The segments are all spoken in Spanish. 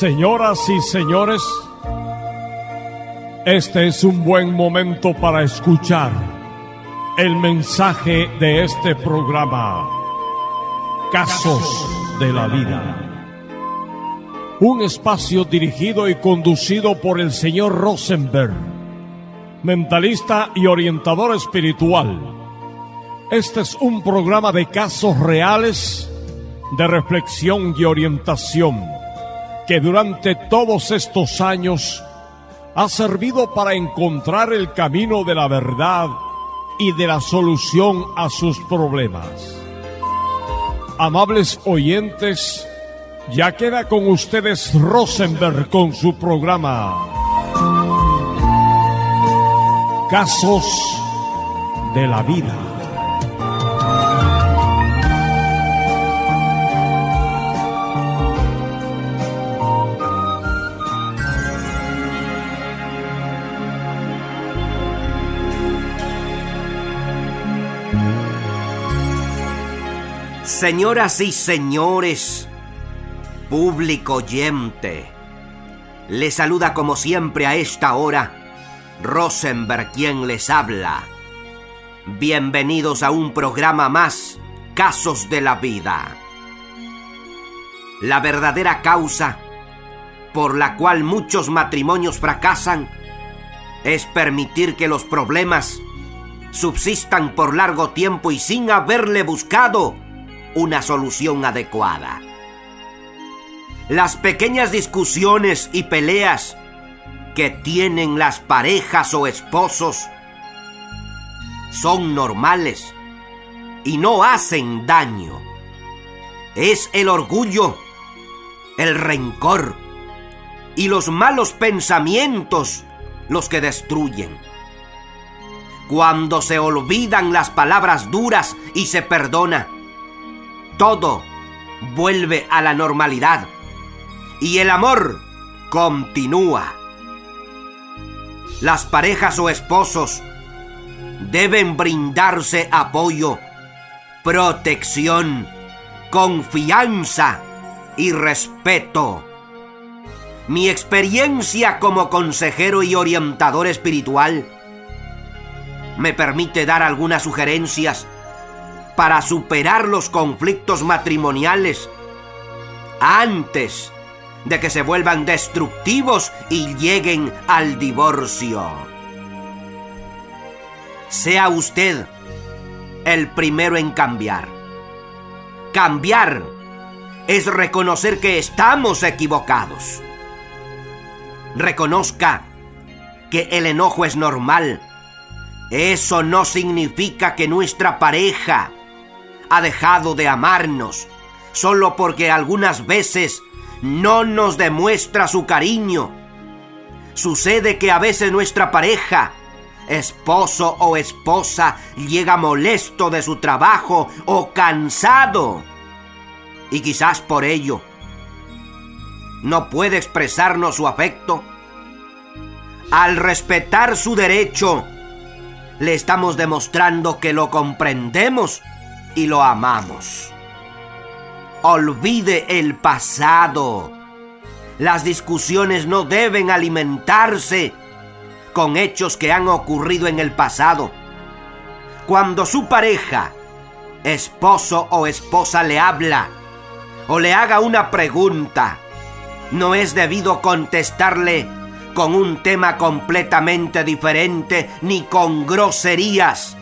Señoras y señores, este es un buen momento para escuchar el mensaje de este programa, Casos de la Vida. Un espacio dirigido y conducido por el señor Rosenberg, mentalista y orientador espiritual. Este es un programa de casos reales, de reflexión y orientación, que durante todos estos años ha servido para encontrar el camino de la verdad y de la solución a sus problemas. Amables oyentes, ya queda con ustedes Rosenberg con su programa Casos de la Vida. Señoras y señores, público oyente, les saluda como siempre a esta hora Rosenberg, quien les habla. Bienvenidos a un programa más, Casos de la Vida. La verdadera causa por la cual muchos matrimonios fracasan es permitir que los problemas subsistan por largo tiempo y sin haberle buscado una solución adecuada. Las pequeñas discusiones y peleas que tienen las parejas o esposos son normales y no hacen daño. Es el orgullo, el rencor y los malos pensamientos los que destruyen. Cuando se olvidan las palabras duras y se perdona, todo vuelve a la normalidad y el amor continúa. Las parejas o esposos deben brindarse apoyo, protección, confianza y respeto. Mi experiencia como consejero y orientador espiritual me permite dar algunas sugerencias para superar los conflictos matrimoniales antes de que se vuelvan destructivos y lleguen al divorcio. Sea usted el primero en cambiar. Cambiar es reconocer que estamos equivocados. Reconozca que el enojo es normal. Eso no significa que nuestra pareja ha dejado de amarnos solo porque algunas veces no nos demuestra su cariño. Sucede que a veces nuestra pareja, esposo o esposa, llega molesto de su trabajo o cansado y quizás por ello no puede expresarnos su afecto. Al respetar su derecho, le estamos demostrando que lo comprendemos y lo amamos. Olvide el pasado. Las discusiones no deben alimentarse con hechos que han ocurrido en el pasado. Cuando su pareja, esposo o esposa, le habla o le haga una pregunta, no es debido contestarle con un tema completamente diferente ni con groserías.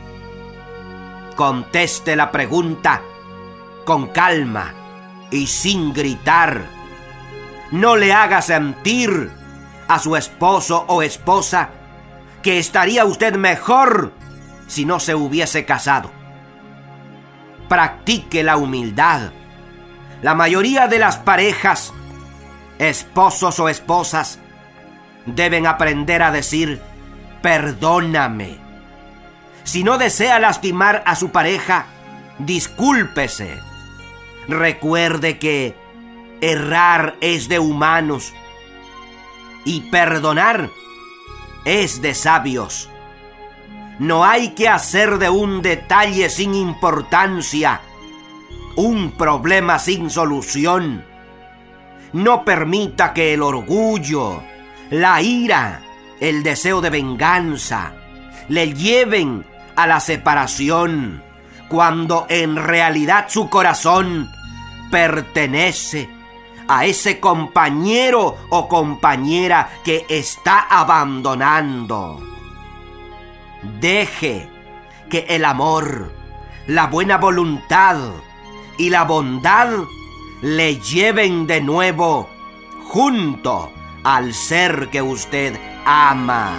Conteste la pregunta con calma y sin gritar. No le haga sentir a su esposo o esposa que estaría usted mejor si no se hubiese casado. Practique la humildad. La mayoría de las parejas, esposos o esposas, deben aprender a decir perdóname. Si no desea lastimar a su pareja, discúlpese. Recuerde que errar es de humanos y perdonar es de sabios. No hay que hacer de un detalle sin importancia un problema sin solución. No permita que el orgullo, la ira, el deseo de venganza le lleven a la separación, cuando en realidad su corazón pertenece a ese compañero o compañera que está abandonando. Deje que el amor, la buena voluntad y la bondad le lleven de nuevo junto al ser que usted ama.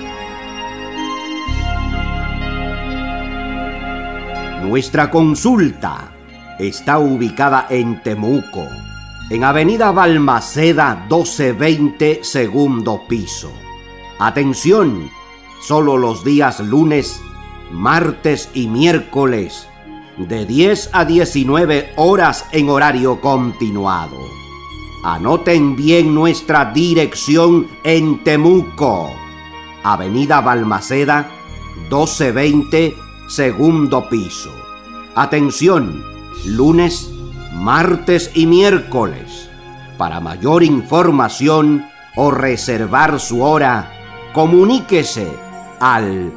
Nuestra consulta está ubicada en Temuco, en Avenida Balmaceda 1220, segundo piso. Atención, solo los días lunes, martes y miércoles, de 10 a 19 horas en horario continuado. Anoten bien nuestra dirección en Temuco, Avenida Balmaceda 1220, segundo piso. Atención, lunes, martes y miércoles. Para mayor información o reservar su hora, comuníquese al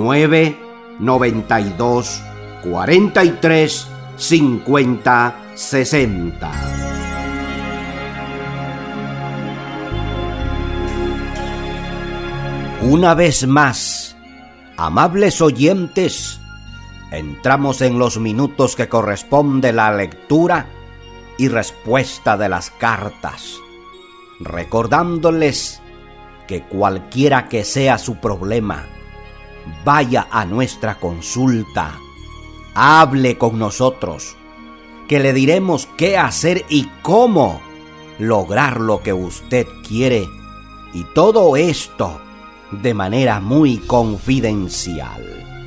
992 43 50 60. Una vez más, amables oyentes, entramos en los minutos que corresponde la lectura y respuesta de las cartas, recordándoles que cualquiera que sea su problema, vaya a nuestra consulta, hable con nosotros, que le diremos qué hacer y cómo lograr lo que usted quiere, y todo esto de manera muy confidencial.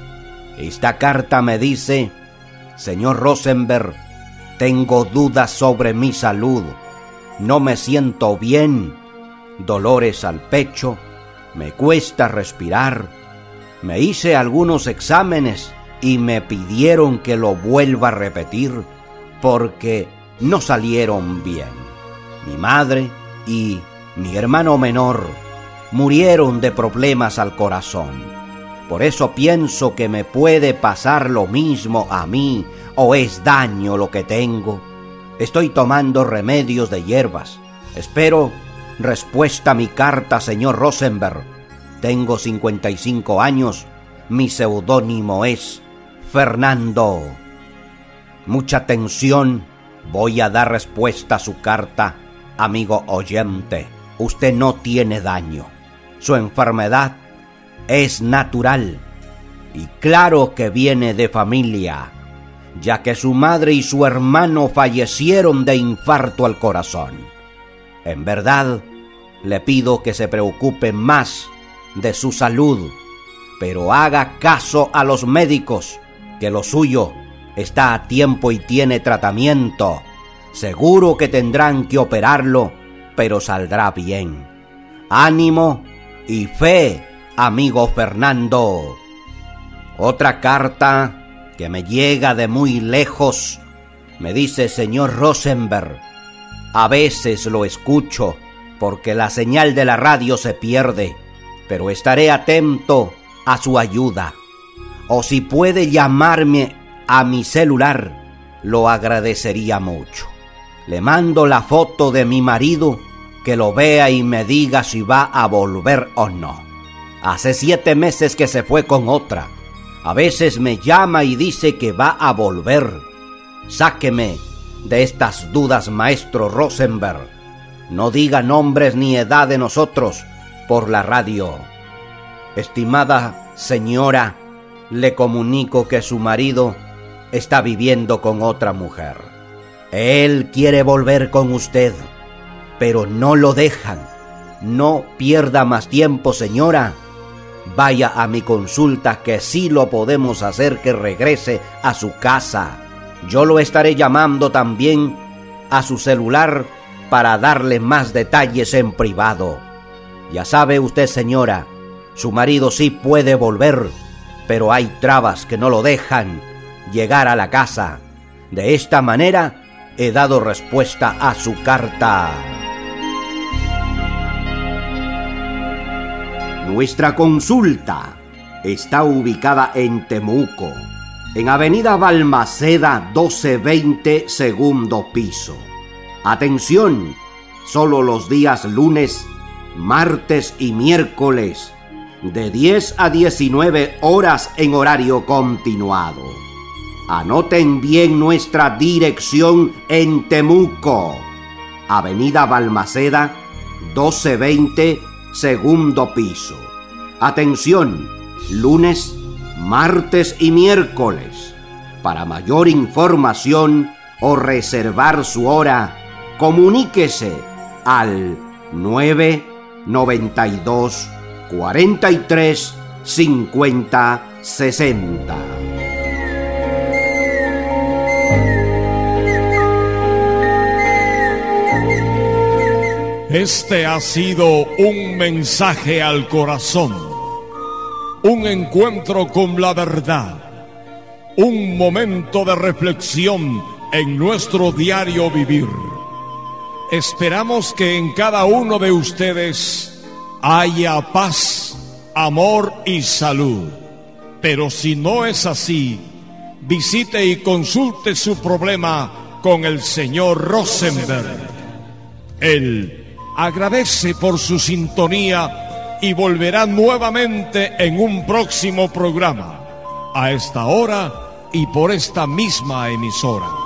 Esta carta me dice: señor Rosenberg, tengo dudas sobre mi salud, no me siento bien, dolores al pecho, me cuesta respirar, me hice algunos exámenes y me pidieron que lo vuelva a repetir porque no salieron bien. Mi madre y mi hermano menor murieron de problemas al corazón. Por eso pienso que me puede pasar lo mismo a mí, o es daño lo que tengo. Estoy tomando remedios de hierbas. Espero respuesta a mi carta, señor Rosenberg. Tengo 55 años. Mi seudónimo es Fernando. Mucha atención. Voy a dar respuesta a su carta, amigo oyente. Usted no tiene daño. Su enfermedad es natural y claro que viene de familia, ya que su madre y su hermano fallecieron de infarto al corazón. En verdad, le pido que se preocupe más de su salud, pero haga caso a los médicos, que lo suyo está a tiempo y tiene tratamiento. Seguro que tendrán que operarlo, pero saldrá bien. Ánimo y fe, amigo Fernando. Otra carta que me llega de muy lejos me dice: señor Rosenberg, a veces lo escucho porque la señal de la radio se pierde, pero estaré atento a su ayuda. O si puede llamarme a mi celular, lo agradecería mucho. Le mando la foto de mi marido, que lo vea y me diga si va a volver o no. Hace 7 meses que se fue con otra. A veces me llama y dice que va a volver. Sáqueme de estas dudas, maestro Rosenberg. No diga nombres ni edad de nosotros por la radio. Estimada señora, le comunico que su marido está viviendo con otra mujer. Él quiere volver con usted, pero no lo dejan. No pierda más tiempo, señora. Vaya a mi consulta, que sí lo podemos hacer que regrese a su casa. Yo lo estaré llamando también a su celular para darle más detalles en privado. Ya sabe usted, señora, su marido sí puede volver, pero hay trabas que no lo dejan llegar a la casa. De esta manera he dado respuesta a su carta. Nuestra consulta está ubicada en Temuco, en Avenida Balmaceda 1220, segundo piso. Atención, solo los días lunes, martes y miércoles, de 10 a 19 horas en horario continuado. Anoten bien nuestra dirección en Temuco, Avenida Balmaceda 1220, segundo piso. Atención, lunes, martes y miércoles. Para mayor información o reservar su hora, comuníquese al 992 43 50 60. Este ha sido un mensaje al corazón, un encuentro con la verdad, un momento de reflexión en nuestro diario vivir. Esperamos que en cada uno de ustedes haya paz, amor y salud. Pero si no es así, visite y consulte su problema con el señor Rosenberg. Él agradece por su sintonía y volverá nuevamente en un próximo programa, a esta hora y por esta misma emisora.